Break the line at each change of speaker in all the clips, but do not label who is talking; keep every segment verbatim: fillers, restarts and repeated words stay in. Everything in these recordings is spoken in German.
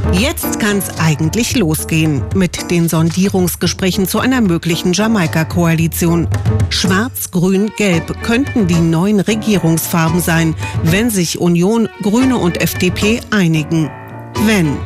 Jetzt kann's eigentlich losgehen mit den Sondierungsgesprächen zu einer möglichen Jamaika-Koalition. Schwarz, Grün, Gelb könnten die neuen Regierungsfarben sein, wenn sich Union, Grüne und F D P einigen. Wenn.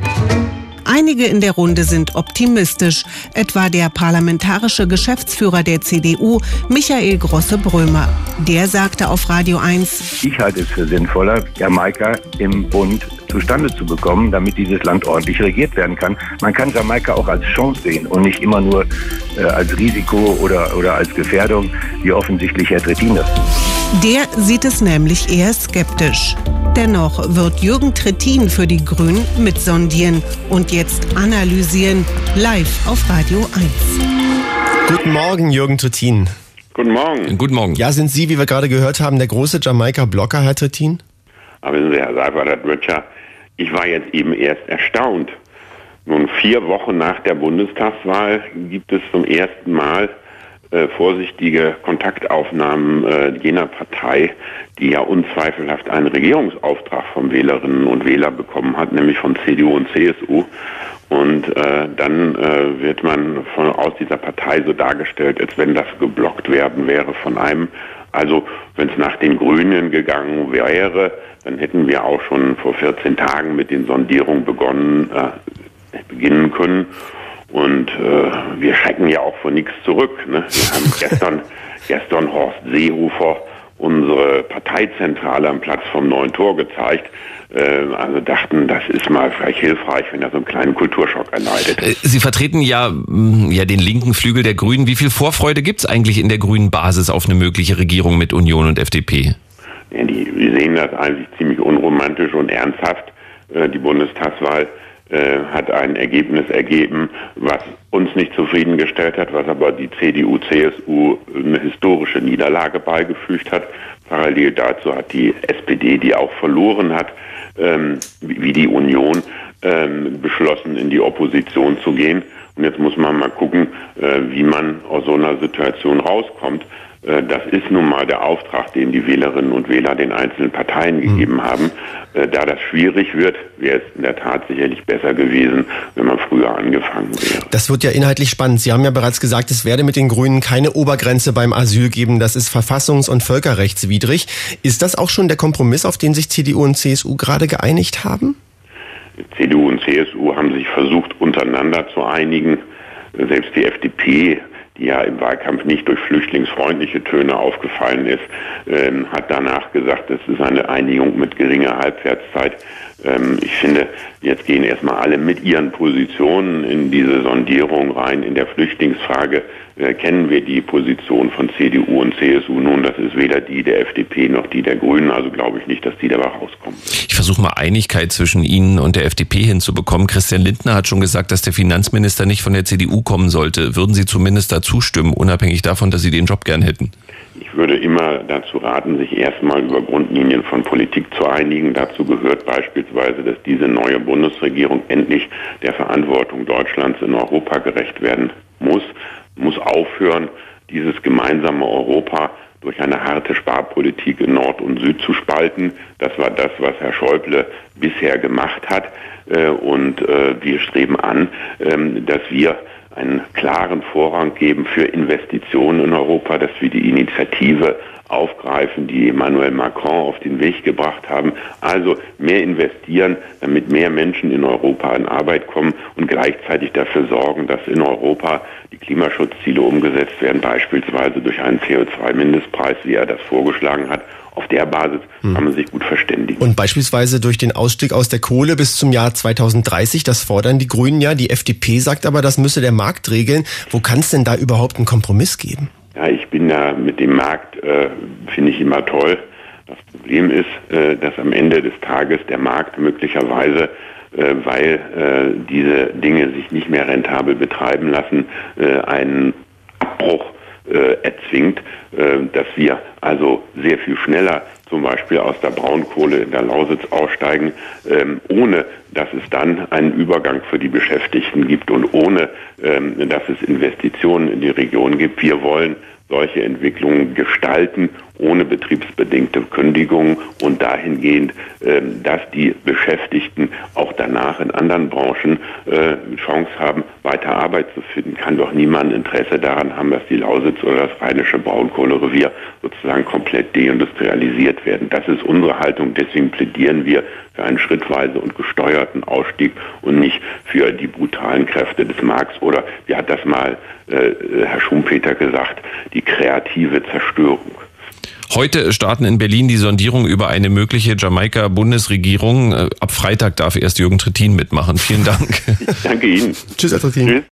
Einige in der Runde sind optimistisch, etwa der parlamentarische Geschäftsführer der C D U, Michael Grosse-Brömer. Der sagte auf Radio eins:
Ich halte es für sinnvoller, Jamaika im Bund zustande zu bekommen, damit dieses Land ordentlich regiert werden kann. Man kann Jamaika auch als Chance sehen und nicht immer nur äh, als Risiko oder, oder als Gefährdung, wie offensichtlich Herr Trittin das tut.
Der sieht es nämlich eher skeptisch. Dennoch wird Jürgen Trittin für die Grünen mitsondieren und jetzt analysieren, live auf Radio eins.
Guten Morgen, Jürgen Trittin.
Guten Morgen.
Guten Morgen. Ja, sind Sie, wie wir gerade gehört haben, der große Jamaika-Blocker, Herr Trittin?
Aber wissen Sie, Herr Seifert, das wird ja, ich war jetzt eben erst erstaunt. Nun, vier Wochen nach der Bundestagswahl gibt es zum ersten Mal äh, vorsichtige Kontaktaufnahmen äh, jener Partei, die ja unzweifelhaft einen Regierungsauftrag von Wählerinnen und Wählern bekommen hat, nämlich von C D U und C S U. Und äh, dann äh, wird man von, aus dieser Partei so dargestellt, als wenn das geblockt werden wäre von einem. Also wenn es nach den Grünen gegangen wäre, dann hätten wir auch schon vor vierzehn Tagen mit den Sondierungen begonnen, äh, beginnen können. Und äh, wir schrecken ja auch vor nichts zurück. Ne? Wir haben gestern, gestern Horst Seehofer unsere Parteizentrale am Platz vom Neuen Tor gezeigt. Äh, also dachten, das ist mal vielleicht hilfreich, wenn er so einen kleinen Kulturschock erleidet.
Sie vertreten ja, ja den linken Flügel der Grünen. Wie viel Vorfreude gibt es eigentlich in der grünen Basis auf eine mögliche Regierung mit Union und F D P?
Ja, die, wir sehen das eigentlich ziemlich unromantisch und ernsthaft. Äh, die Bundestagswahl äh, hat ein Ergebnis ergeben, was uns nicht zufriedengestellt hat, was aber die C D U, C S U eine historische Niederlage beigefügt hat. Parallel dazu hat die S P D, die auch verloren hat, ähm, wie die Union, ähm, beschlossen, in die Opposition zu gehen. Und jetzt muss man mal gucken, äh, wie man aus so einer Situation rauskommt. Äh, das ist nun mal der Auftrag, den die Wählerinnen und Wähler den einzelnen Parteien mhm. gegeben haben. Äh, da das schwierig wird, wäre es in der Tat sicherlich besser gewesen, wenn man früher angefangen wäre.
Das wird ja inhaltlich spannend. Sie haben ja bereits gesagt, es werde mit den Grünen keine Obergrenze beim Asyl geben. Das ist verfassungs- und völkerrechtswidrig. Ist das auch schon der Kompromiss, auf den sich C D U und C S U gerade geeinigt haben?
C D U und C S U haben sich versucht, untereinander zu einigen. Selbst die F D P, die ja im Wahlkampf nicht durch flüchtlingsfreundliche Töne aufgefallen ist, ähm, hat danach gesagt, es ist eine Einigung mit geringer Halbwertszeit. Ähm, ich finde, jetzt gehen erstmal alle mit ihren Positionen in diese Sondierung rein. In der Flüchtlingsfrage äh, kennen wir die Position von C D U und C S U nun. Das ist weder die der F D P noch die der Grünen. Also glaube ich nicht, dass die dabei rauskommen.
Ich versuche mal Einigkeit zwischen Ihnen und der F D P hinzubekommen. Christian Lindner hat schon gesagt, dass der Finanzminister nicht von der C D U kommen sollte. Würden Sie zumindest dazu stimmen, unabhängig davon, dass Sie den Job gern hätten?
Ich würde immer dazu raten, sich erstmal über Grundlinien von Politik zu einigen. Dazu gehört beispielsweise, dass diese neue Bundesregierung endlich der Verantwortung Deutschlands in Europa gerecht werden muss, muss aufhören, dieses gemeinsame Europa durch eine harte Sparpolitik in Nord und Süd zu spalten. Das war das, was Herr Schäuble bisher gemacht hat. Und wir streben an, dass wir einen klaren Vorrang geben für Investitionen in Europa, dass wir die Initiative aufgreifen, die Emmanuel Macron auf den Weg gebracht haben. Also mehr investieren, damit mehr Menschen in Europa in Arbeit kommen und gleichzeitig dafür sorgen, dass in Europa die Klimaschutzziele umgesetzt werden, beispielsweise durch einen C O zwei Mindestpreis, wie er das vorgeschlagen hat. Auf der Basis hm. kann man sich gut verständigen.
Und beispielsweise durch den Ausstieg aus der Kohle bis zum Jahr zweitausenddreißig, das fordern die Grünen ja. Die F D P sagt aber, das müsse der Markt regeln. Wo kann es denn da überhaupt einen Kompromiss geben?
Ja, ich bin da mit dem Markt, äh, finde ich immer toll. Das Problem ist, äh, dass am Ende des Tages der Markt möglicherweise, äh, weil äh, diese Dinge sich nicht mehr rentabel betreiben lassen, äh, einen Abbruch äh, erzwingt, äh, dass wir also sehr viel schneller zum Beispiel aus der Braunkohle in der Lausitz aussteigen, ähm, ohne dass es dann einen Übergang für die Beschäftigten gibt und ohne, ähm, dass es Investitionen in die Region gibt. Wir wollen solche Entwicklungen gestalten, ohne betriebsbedingte Kündigungen und dahingehend, dass die Beschäftigten auch danach in anderen Branchen Chance haben, weiter Arbeit zu finden. Kann doch niemand Interesse daran haben, dass die Lausitz oder das Rheinische Braunkohlerevier sozusagen komplett deindustrialisiert werden. Das ist unsere Haltung. Deswegen plädieren wir für einen schrittweise und gesteuerten Ausstieg und nicht für die brutalen Kräfte des Markts oder, wie hat das mal äh, Herr Schumpeter gesagt, die kreative Zerstörung.
Heute starten in Berlin die Sondierungen über eine mögliche Jamaika-Bundesregierung. Ab Freitag darf erst Jürgen Trittin mitmachen. Vielen Dank.
Ich danke Ihnen.
Tschüss, Herr Trittin. Tschüss.